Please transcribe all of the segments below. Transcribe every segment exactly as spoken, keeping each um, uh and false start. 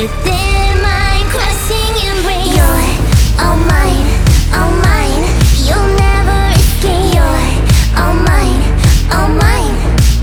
within my crushing embrace. You're all mine, all mine. You'll never escape. You're all mine, all mine.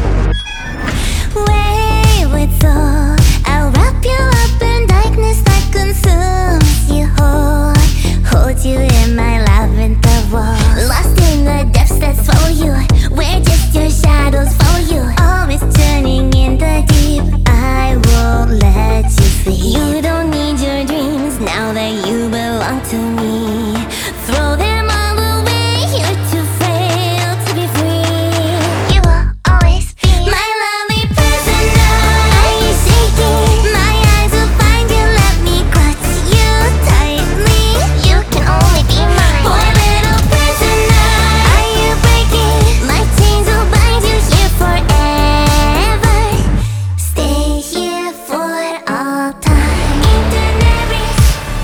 Wayward soul, I'll wrap you up in darkness that consumes you whole. Hold you in my lavender wall, lost in the depths that swallow you, where just your shadows follow you. Always turning in the deep, I won't let you sleep. You don't need your dreams now that you belong to me. Throw them all away, you're too frail to be free. You will always be my lovely prisoner. Are you shaking? My eyes will find you, let me clutch you tightly. You can only be mine. Poor little prisoner, are you breaking? My chains will bind you here forever. Stay here for all time. Internet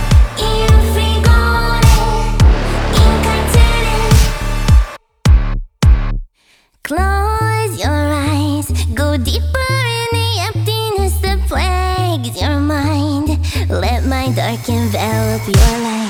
close your eyes, go deeper in the emptiness that plagues your mind. Let my dark envelop your life.